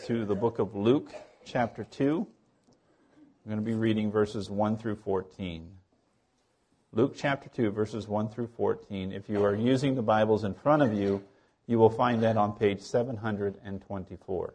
to the book of Luke, chapter 2. I'm going to be reading verses 1 through 14. Luke chapter 2, verses 1 through 14. If you are using the Bibles in front of you, you will find that on page 724.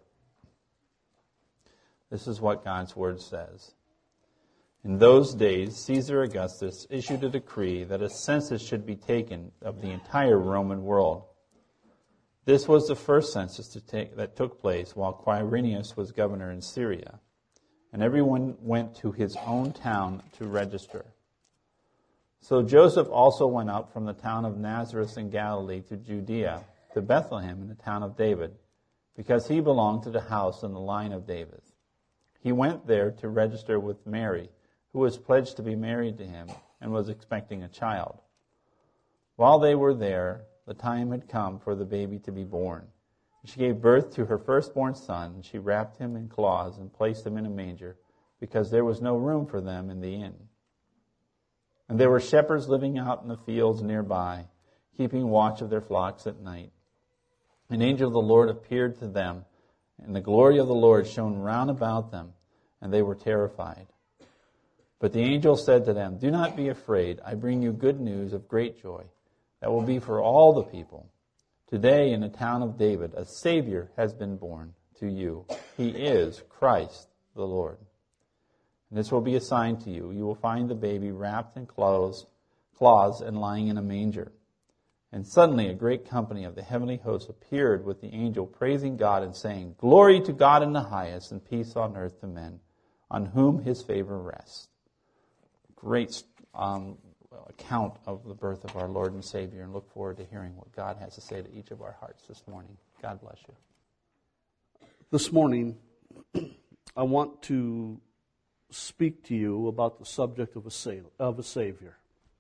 This is what God's Word says. In those days, Caesar Augustus issued a decree that a census should be taken of the entire Roman world. This was the first census that took place while Quirinius was governor in Syria, and everyone went to his own town to register. So Joseph also went up from the town of Nazareth in Galilee to Judea, to Bethlehem in the town of David, because he belonged to the house and the line of David. He went there to register with Mary, who was pledged to be married to him and was expecting a child. While they were there, the time had come for the baby to be born. She gave birth to her firstborn son, and she wrapped him in cloths and placed him in a manger, because there was no room for them in the inn. And there were shepherds living out in the fields nearby, keeping watch of their flocks at night. An angel of the Lord appeared to them, and the glory of the Lord shone round about them, and they were terrified. But the angel said to them, "Do not be afraid. I bring you good news of great joy that will be for all the people. Today in the town of David, a Savior has been born to you. He is Christ the Lord. And this will be a sign to you. You will find the baby wrapped in cloths and lying in a manger." And suddenly a great company of the heavenly hosts appeared with the angel, praising God and saying, "Glory to God in the highest, and peace on earth to men, on whom his favor rests." Great account of the birth of our Lord and Savior, and look forward to hearing what God has to say to each of our hearts this morning. God bless you. This morning, I want to speak to you about the subject of a Savior.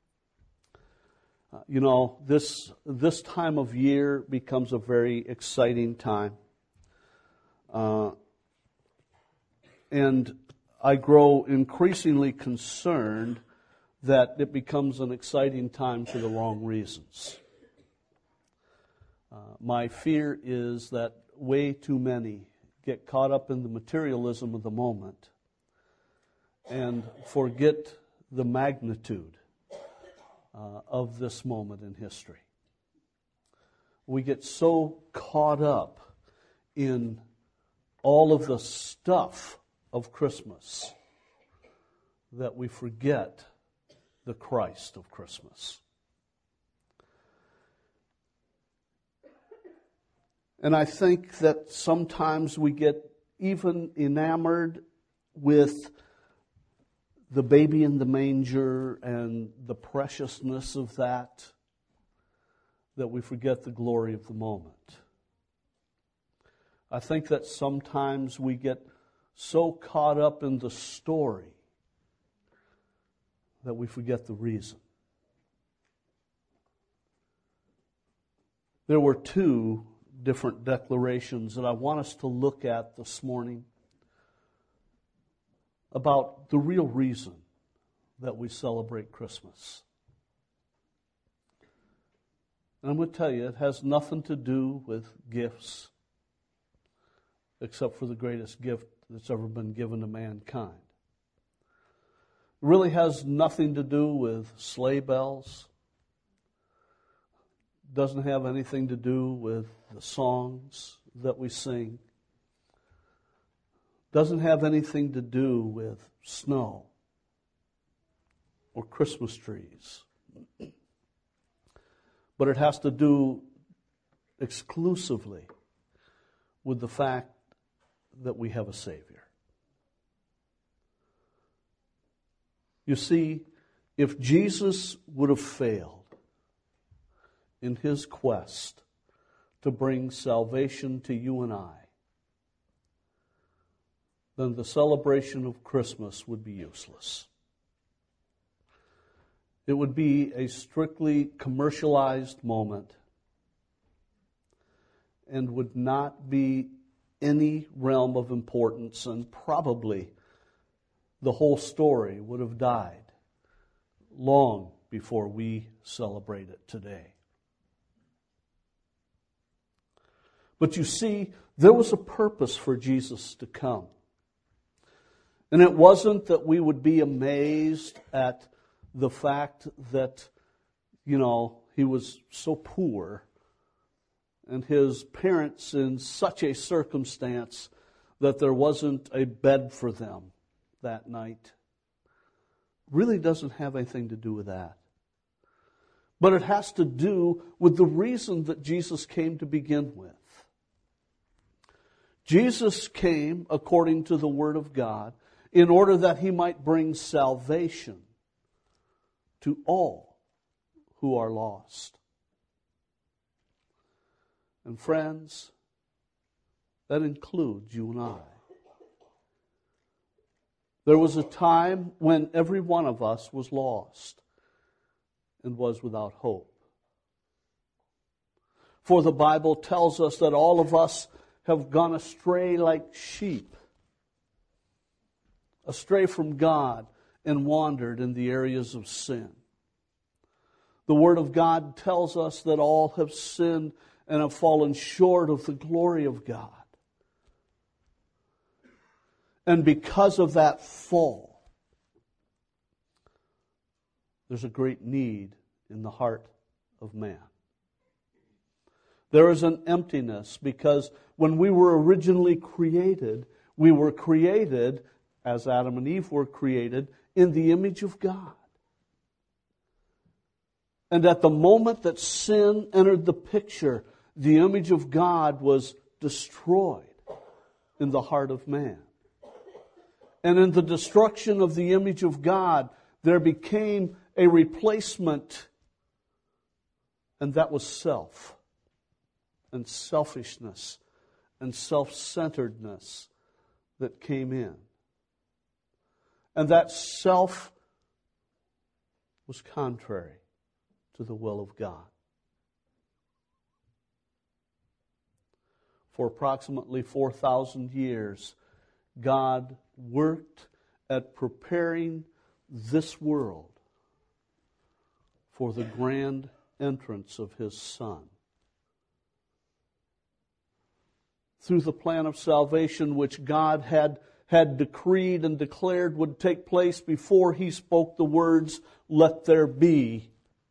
This time of year becomes a very exciting time. And I grow increasingly concerned that it becomes an exciting time for the wrong reasons. My fear is that way too many get caught up in the materialism of the moment and forget the magnitude of this moment in history. We get so caught up in all of the stuff of Christmas that we forget the Christ of Christmas. And I think that sometimes we get even enamored with the baby in the manger and the preciousness of that we forget the glory of the moment. I think that sometimes we get so caught up in the story that we forget the reason. There were two different declarations that I want us to look at this morning about the real reason that we celebrate Christmas. And I'm going to tell you, it has nothing to do with gifts, except for the greatest gift that's ever been given to mankind. It really has nothing to do with sleigh bells. Doesn't have anything to do with the songs that we sing. Doesn't have anything to do with snow or Christmas trees. But it has to do exclusively with the fact that we have a Savior. You see, if Jesus would have failed in his quest to bring salvation to you and I, then the celebration of Christmas would be useless. It would be a strictly commercialized moment and would not be any realm of importance, and probably the whole story would have died long before we celebrate it today. But you see, There was a purpose for Jesus to come. And it wasn't that we would be amazed at the fact that, he was so poor and his parents in such a circumstance that there wasn't a bed for them that night. Really doesn't have anything to do with that. But it has to do with the reason that Jesus came to begin with. Jesus came, according to the Word of God, in order that He might bring salvation to all who are lost. And friends, that includes you and I. There was a time when every one of us was lost and was without hope. For the Bible tells us that all of us have gone astray like sheep, astray from God and wandered in the areas of sin. The Word of God tells us that all have sinned and have fallen short of the glory of God. And because of that fall, there's a great need in the heart of man. There is an emptiness because when we were originally created, we were created, as Adam and Eve were created, in the image of God. And at the moment that sin entered the picture, the image of God was destroyed in the heart of man. And in the destruction of the image of God, there became a replacement, and that was self, and selfishness, and self-centeredness that came in. And that self was contrary to the will of God. For approximately 4,000 years, God worked at preparing this world for the grand entrance of His Son. Through the plan of salvation which God had decreed and declared would take place before He spoke the words, "Let there be,"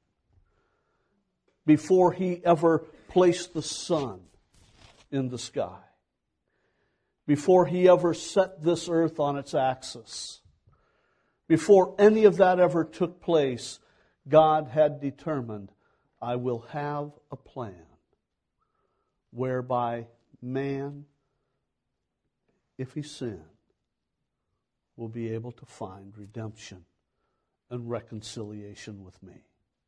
before He ever placed the sun in the sky, before He ever set this earth on its axis, before any of that ever took place, God had determined, I will have a plan whereby man, if he sinned, will be able to find redemption and reconciliation with me.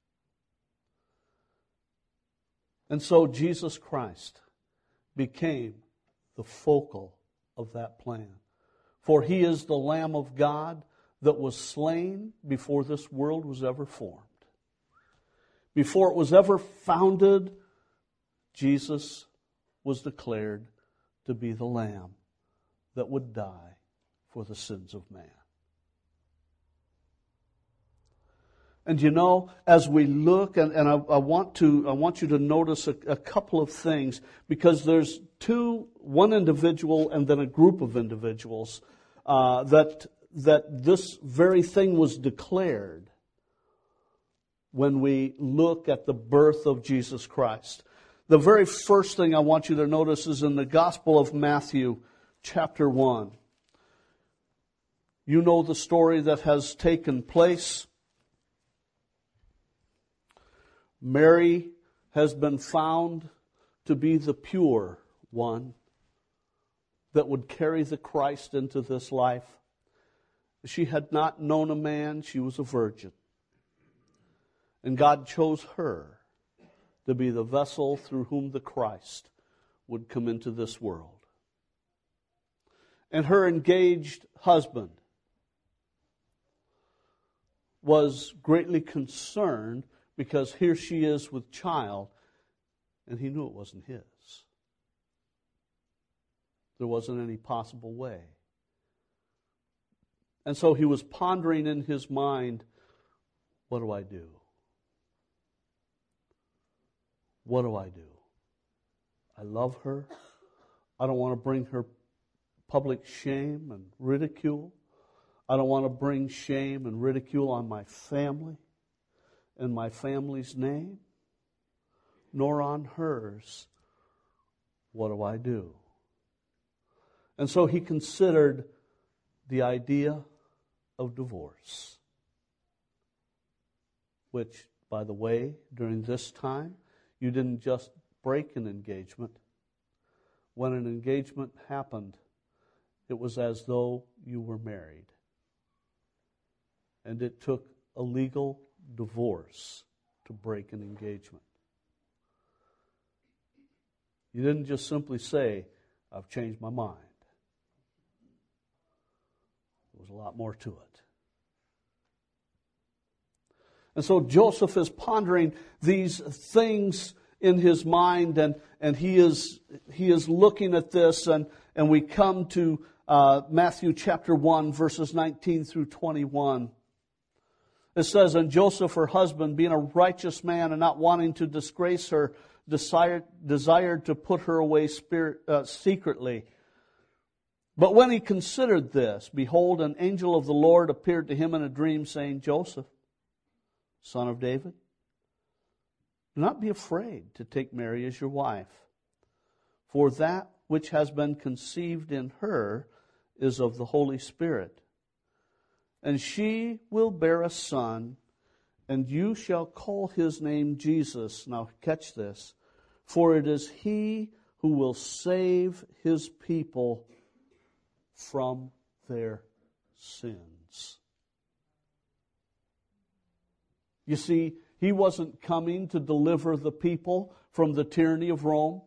And so Jesus Christ became the focal of that plan. For He is the Lamb of God that was slain before this world was ever formed. Before it was ever founded, Jesus was declared to be the Lamb that would die for the sins of man. And as we look, and I want you to notice a couple of things, because there's one individual and then a group of individuals that this very thing was declared when we look at the birth of Jesus Christ. The very first thing I want you to notice is in the Gospel of Matthew, chapter 1. You know the story that has taken place. Mary has been found to be the pure one that would carry the Christ into this life. She had not known a man. She was a virgin. And God chose her to be the vessel through whom the Christ would come into this world. And her engaged husband was greatly concerned because here she is with child, and he knew it wasn't his. There wasn't any possible way. And so he was pondering in his mind, what do I do? What do I do? I love her. I don't want to bring her public shame and ridicule. I don't want to bring shame and ridicule on my family and my family's name, nor on hers. What do I do? And so he considered the idea of divorce, which, by the way, during this time, you didn't just break an engagement. When an engagement happened, it was as though you were married. And it took a legal divorce to break an engagement. You didn't just simply say, I've changed my mind. There was a lot more to it. And so Joseph is pondering these things in his mind, and he is looking at this, and we come to Matthew chapter 1, verses 19 through 21. It says, and Joseph, her husband, being a righteous man and not wanting to disgrace her, desired to put her away secretly. But when he considered this, behold, an angel of the Lord appeared to him in a dream, saying, Joseph, son of David, do not be afraid to take Mary as your wife, for that which has been conceived in her is of the Holy Spirit. And she will bear a son, and you shall call his name Jesus. Now catch this. For it is he who will save his people from their sins. You see, he wasn't coming to deliver the people from the tyranny of Rome.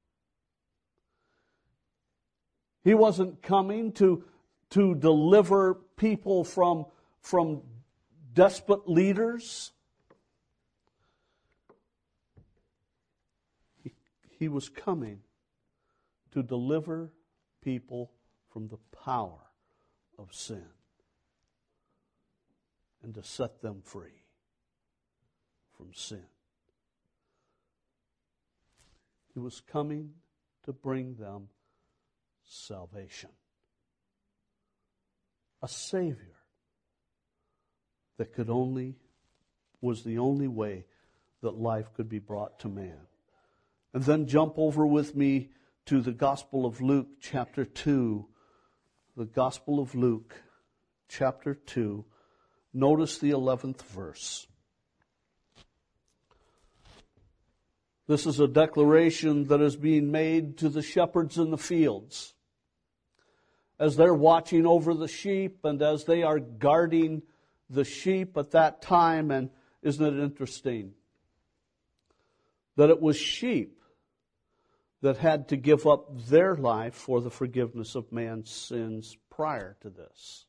He wasn't coming to deliver people from despot leaders. He was coming to deliver people from the power of sin and to set them free from sin. He was coming to bring them salvation. A Savior that was the only way that life could be brought to man. And then jump over with me to the Gospel of Luke, chapter 2. The Gospel of Luke, chapter 2. Notice the 11th verse. This is a declaration that is being made to the shepherds in the fields, as they're watching over the sheep and as they are guarding the sheep at that time. And isn't it interesting that it was sheep that had to give up their life for the forgiveness of man's sins prior to this?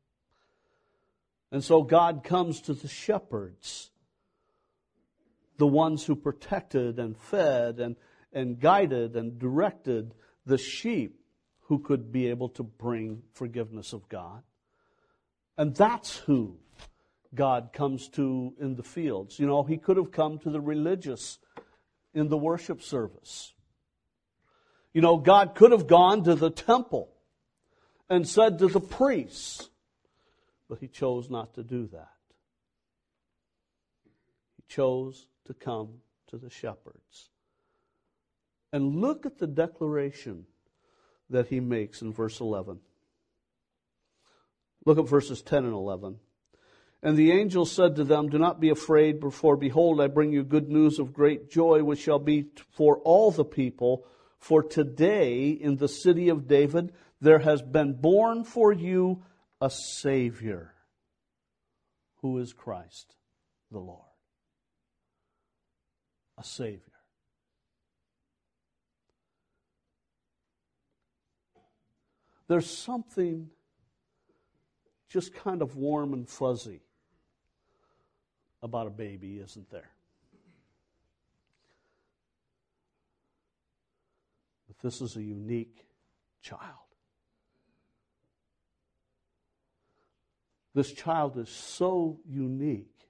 And so God comes to the shepherds, the ones who protected and fed and guided and directed the sheep, who could be able to bring forgiveness of God. And that's who God comes to in the fields. You know, he could have come to the religious in the worship service. You know, God could have gone to the temple and said to the priests, but he chose not to do that. He chose to come to the shepherds. And look at the declaration that he makes in verse 11. Look at verses 10 and 11. And the angel said to them, do not be afraid, for behold, I bring you good news of great joy, which shall be for all the people. For today in the city of David there has been born for you a Savior, who is Christ the Lord. A Savior. There's something just kind of warm and fuzzy about a baby, isn't there? But this is a unique child. This child is so unique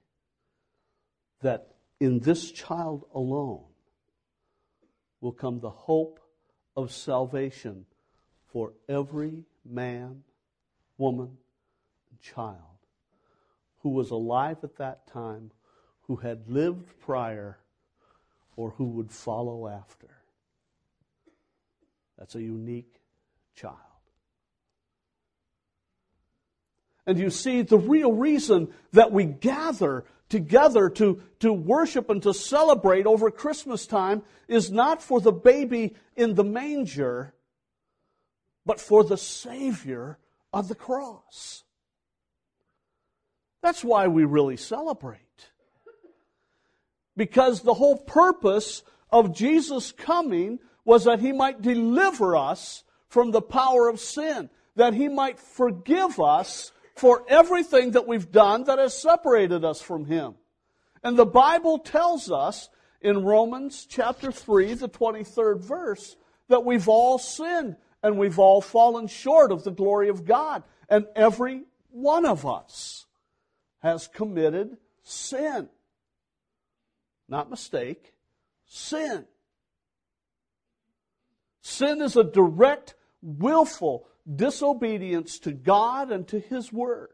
that in this child alone will come the hope of salvation for every man, woman, and child who was alive at that time, who had lived prior, or who would follow after. That's a unique child. And you see, the real reason that we gather together to worship and to celebrate over Christmas time is not for the baby in the manger, but for the Savior of the cross. That's why we really celebrate. Because the whole purpose of Jesus coming was that He might deliver us from the power of sin, that He might forgive us for everything that we've done that has separated us from Him. And the Bible tells us in Romans chapter 3, the 23rd verse, that we've all sinned and we've all fallen short of the glory of God. And every one of us has committed sin. Not mistake, sin. Sin is a direct, willful disobedience to God and to His Word.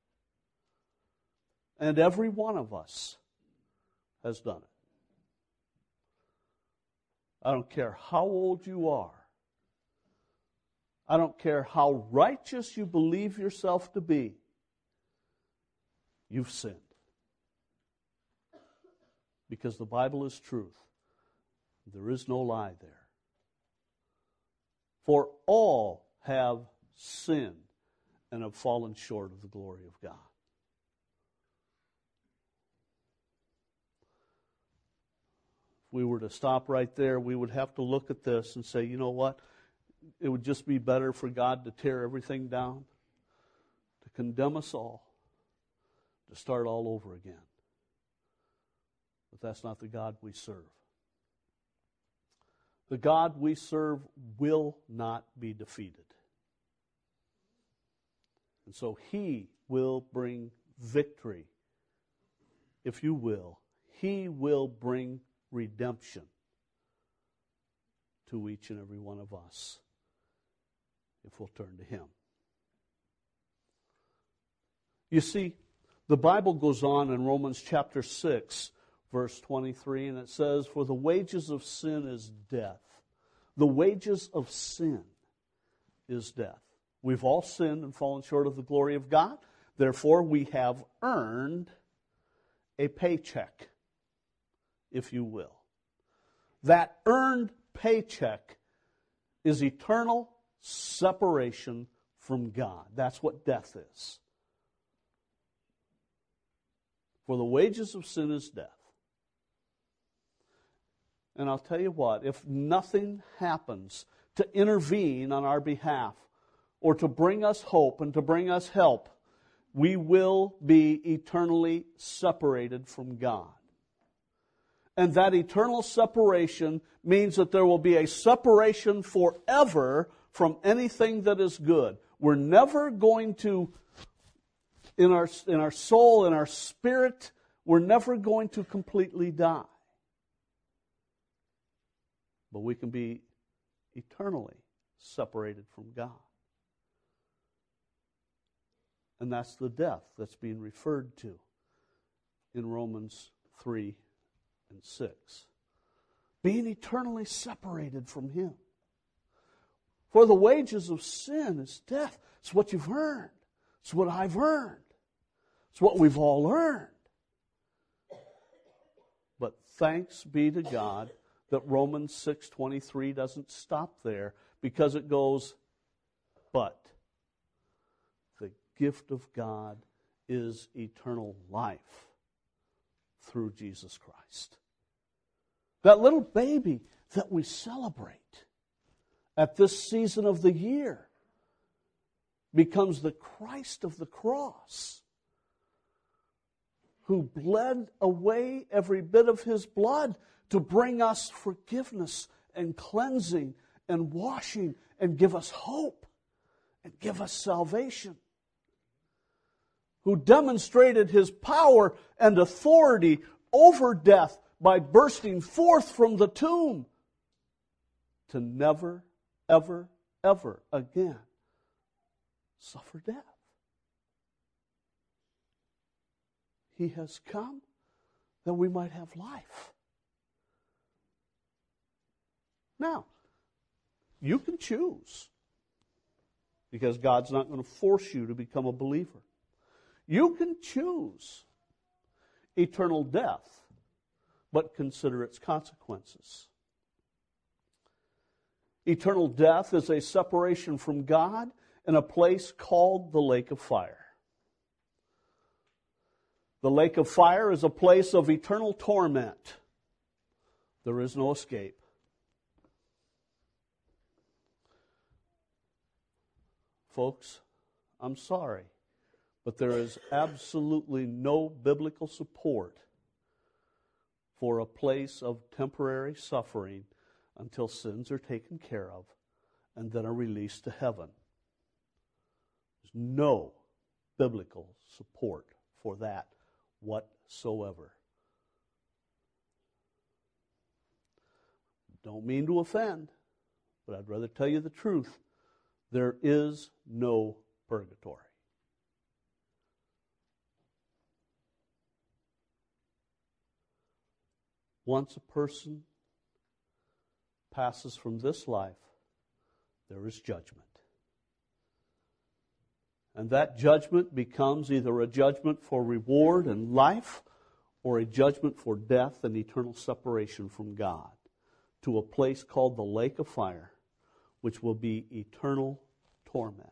And every one of us has done it. I don't care how old you are. I don't care how righteous you believe yourself to be. You've sinned. Because the Bible is truth. There is no lie there. For all have sinned and have fallen short of the glory of God. If we were to stop right there, we would have to look at this and say, you know what? It would just be better for God to tear everything down, to condemn us all, to start all over again. But that's not the God we serve. The God we serve will not be defeated. And so He will bring victory, if you will. He will bring redemption to each and every one of us if we'll turn to Him. You see, the Bible goes on in Romans chapter 6, verse 23, and it says, "For the wages of sin is death." The wages of sin is death. We've all sinned and fallen short of the glory of God. Therefore, we have earned a paycheck, if you will. That earned paycheck is eternal separation from God. That's what death is. For the wages of sin is death. And I'll tell you what, if nothing happens to intervene on our behalf or to bring us hope and to bring us help, we will be eternally separated from God. And that eternal separation means that there will be a separation forever from anything that is good. We're never going to, in our soul, in our spirit, we're never going to completely die. But we can be eternally separated from God. And that's the death that's being referred to in Romans 3 and 6. Being eternally separated from Him. For the wages of sin is death. It's what you've earned. It's what I've earned. It's what we've all earned. But thanks be to God that Romans 6:23 doesn't stop there, because it goes, but the gift of God is eternal life through Jesus Christ. That little baby that we celebrate at this season of the year becomes the Christ of the cross, who bled away every bit of His blood to bring us forgiveness and cleansing and washing and give us hope and give us salvation. Who demonstrated His power and authority over death by bursting forth from the tomb to never, ever, ever again suffer death. He has come that we might have life. Now, you can choose, because God's not going to force you to become a believer. You can choose eternal death, but consider its consequences. Eternal death is a separation from God in a place called the lake of fire. The lake of fire is a place of eternal torment. There is no escape. Folks, I'm sorry, but there is absolutely no biblical support for a place of temporary suffering until sins are taken care of and then are released to heaven. There's no biblical support for that whatsoever. Don't mean to offend, but I'd rather tell you the truth. There is no purgatory. Once a person passes from this life, there is judgment. And that judgment becomes either a judgment for reward and life or a judgment for death and eternal separation from God to a place called the lake of fire, which will be eternal torment.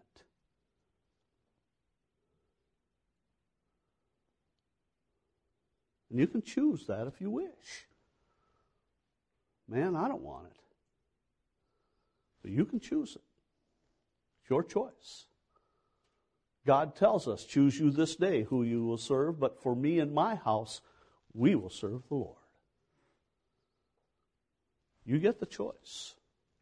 And you can choose that if you wish. Man, I don't want it. But you can choose it. It's your choice. God tells us, choose you this day who you will serve, but for me and my house, we will serve the Lord. You get the choice.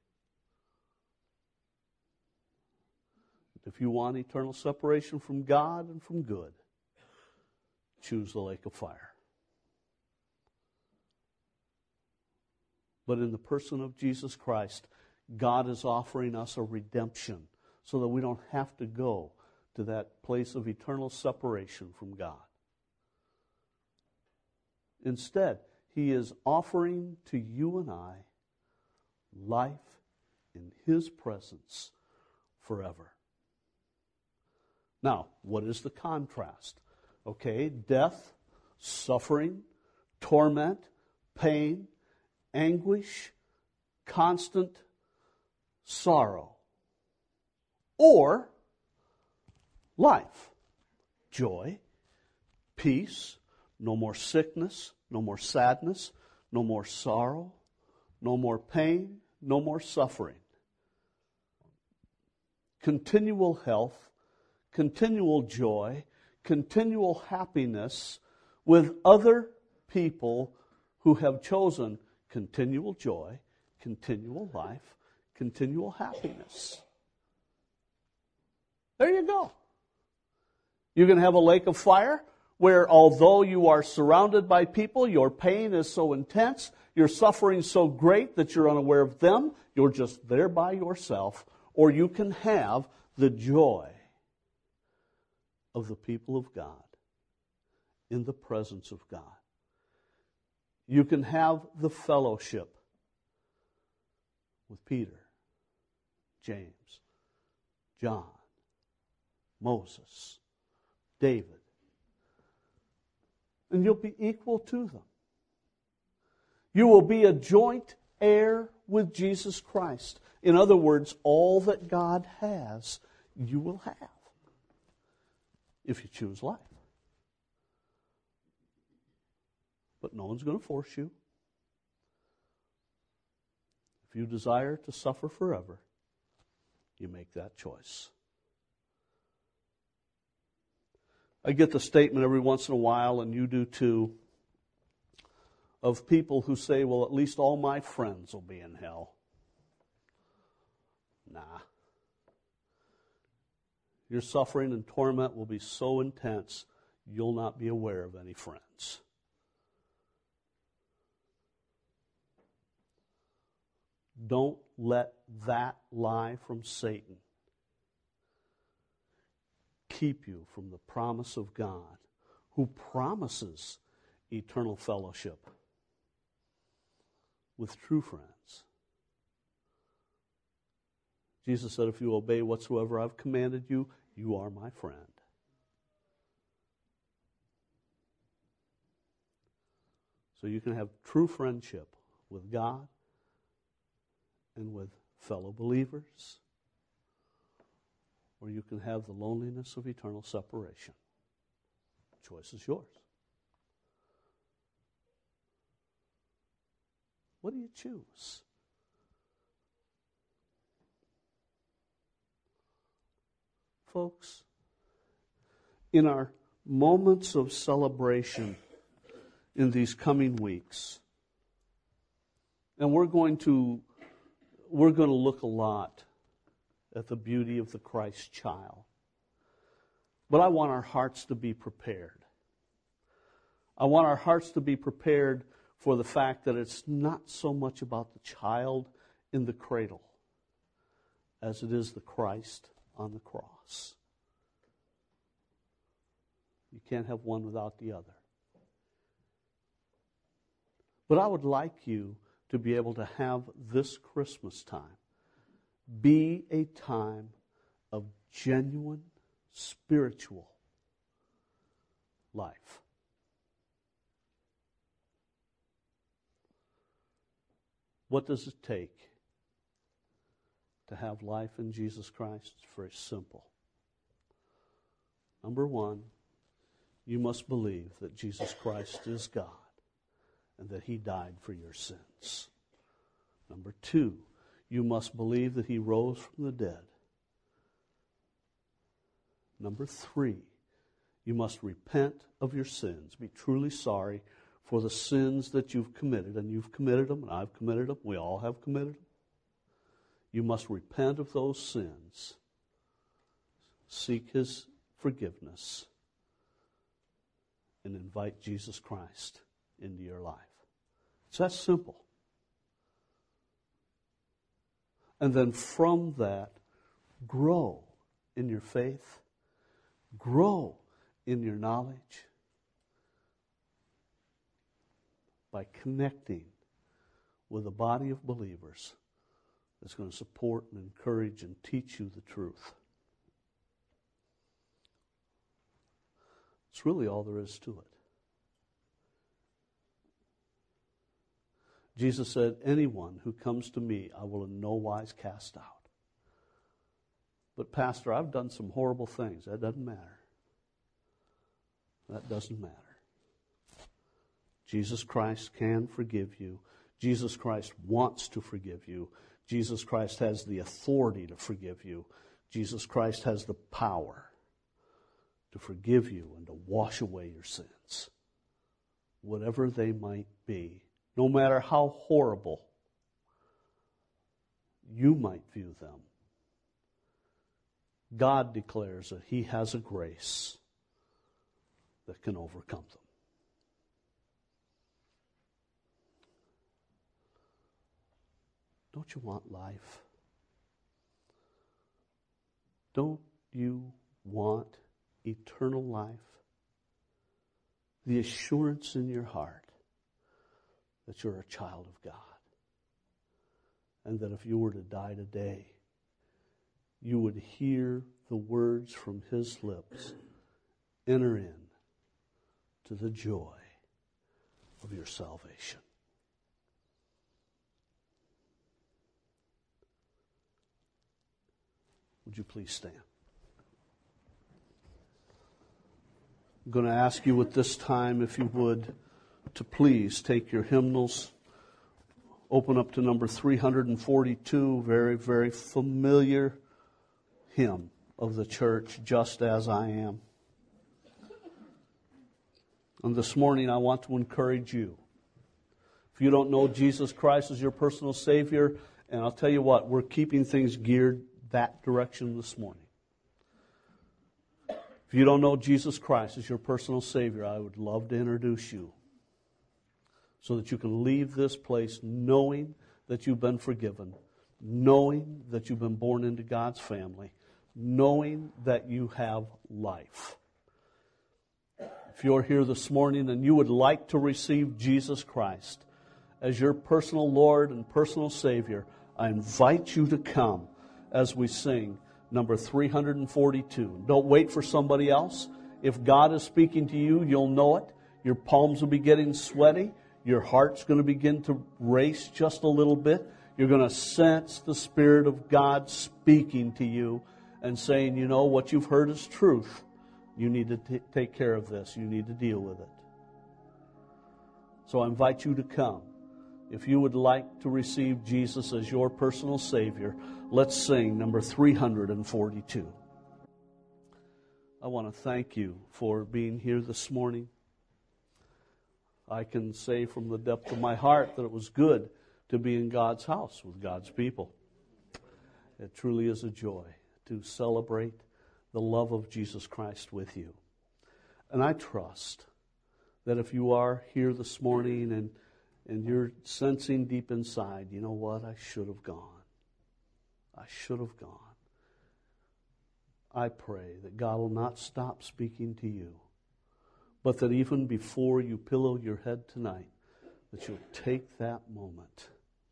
If you want eternal separation from God and from good, choose the lake of fire. But in the person of Jesus Christ, God is offering us a redemption so that we don't have to go to that place of eternal separation from God. Instead, He is offering to you and I life in His presence forever. Now, what is the contrast? Okay, death, suffering, torment, pain, anguish, constant sorrow. Or life, joy, peace, no more sickness, no more sadness, no more sorrow, no more pain, no more suffering. Continual health, continual joy, continual happiness with other people who have chosen continual joy, continual life, continual happiness. There you go. You can have a lake of fire where although you are surrounded by people, your pain is so intense, your suffering so great that you're unaware of them, you're just there by yourself. Or you can have the joy of the people of God in the presence of God. You can have the fellowship with Peter, James, John, Moses, David. And you'll be equal to them. You will be a joint heir with Jesus Christ. In other words, all that God has, you will have if you choose life. But no one's going to force you. If you desire to suffer forever, you make that choice. I get the statement every once in a while, and you do too, of people who say, well, at least all my friends will be in hell. Nah. Your suffering and torment will be so intense, you'll not be aware of any friends. Don't let that lie from Satan keep you from the promise of God, who promises eternal fellowship with true friends. Jesus said, if you obey whatsoever I've commanded you, you are my friend. So you can have true friendship with God and with fellow believers, or you can have the loneliness of eternal separation. The choice is yours. What do you choose? Folks, in our moments of celebration in these coming weeks, and we're going to look a lot at the beauty of the Christ child. But I want our hearts to be prepared. I want our hearts to be prepared for the fact that it's not so much about the child in the cradle as it is the Christ on the cross. You can't have one without the other. But I would like you to be able to have this Christmas time be a time of genuine spiritual life. What does it take to have life in Jesus Christ? It's very simple. Number one, you must believe that Jesus Christ is God and that He died for your sins. Number two, you must believe that He rose from the dead. Number three, you must repent of your sins. Be truly sorry for the sins that you've committed. And you've committed them, and I've committed them. We all have committed them. You must repent of those sins. Seek His forgiveness. And invite Jesus Christ into your life. It's that simple. And then from that, grow in your faith, grow in your knowledge by connecting with a body of believers that's going to support and encourage and teach you the truth. It's really all there is to it. Jesus said, anyone who comes to me, I will in no wise cast out. But Pastor, I've done some horrible things. That doesn't matter. That doesn't matter. Jesus Christ can forgive you. Jesus Christ wants to forgive you. Jesus Christ has the authority to forgive you. Jesus Christ has the power to forgive you and to wash away your sins, whatever they might be. No matter how horrible you might view them, God declares that He has a grace that can overcome them. Don't you want life? Don't you want eternal life? The assurance in your heart that you're a child of God. And that if you were to die today, you would hear the words from His lips, enter in to the joy of your salvation. Would you please stand? I'm going to ask you at this time, if you would, to please take your hymnals, open up to number 342, very, very familiar hymn of the church, Just As I Am. And this morning I want to encourage you. If you don't know Jesus Christ as your personal Savior, and I'll tell you what, we're keeping things geared that direction this morning. If you don't know Jesus Christ as your personal Savior, I would love to introduce you so that you can leave this place knowing that you've been forgiven, knowing that you've been born into God's family, knowing that you have life. If you're here this morning and you would like to receive Jesus Christ as your personal Lord and personal Savior, I invite you to come as we sing number 342. Don't wait for somebody else. If God is speaking to you, you'll know it. Your palms will be getting sweaty. Your heart's going to begin to race just a little bit. You're going to sense the Spirit of God speaking to you and saying, you know, what you've heard is truth. You need to take care of this. You need to deal with it. So I invite you to come. If you would like to receive Jesus as your personal Savior, let's sing number 342. I want to thank you for being here this morning. I can say from the depth of my heart that it was good to be in God's house with God's people. It truly is a joy to celebrate the love of Jesus Christ with you. And I trust that if you are here this morning and you're sensing deep inside, you know what, I should have gone. I should have gone. I pray that God will not stop speaking to you, but that even before you pillow your head tonight, that you'll take that moment,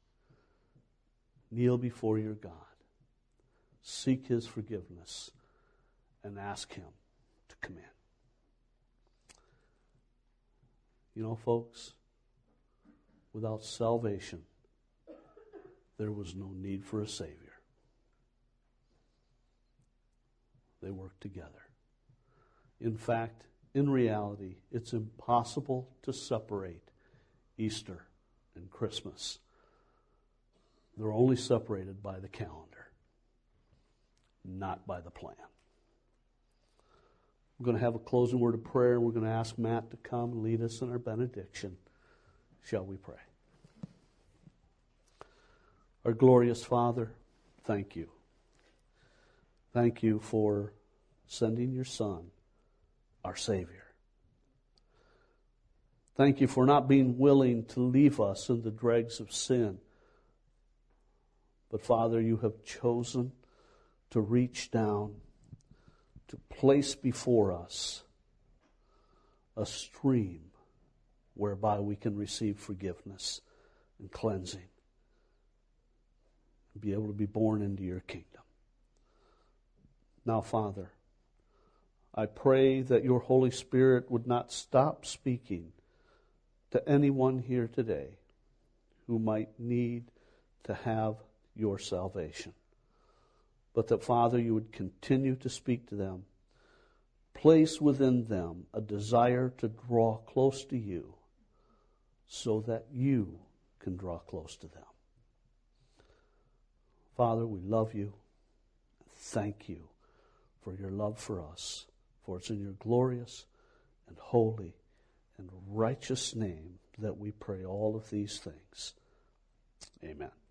kneel before your God, seek His forgiveness, and ask Him to come in. You know, folks, without salvation, there was no need for a Savior. They work together. In fact, in reality, it's impossible to separate Easter and Christmas. They're only separated by the calendar, not by the plan. We're going to have a closing word of prayer. We're going to ask Matt to come and lead us in our benediction. Shall we pray? Our glorious Father, thank you. Thank you for sending your Son, our Savior. Thank you for not being willing to leave us in the dregs of sin. But Father, you have chosen to reach down, to place before us a stream whereby we can receive forgiveness and cleansing and be able to be born into your kingdom. Now, Father, I pray that your Holy Spirit would not stop speaking to anyone here today who might need to have your salvation. But that, Father, you would continue to speak to them. Place within them a desire to draw close to you so that you can draw close to them. Father, we love you. Thank you for your love for us. For it's in your glorious and holy and righteous name that we pray all of these things. Amen.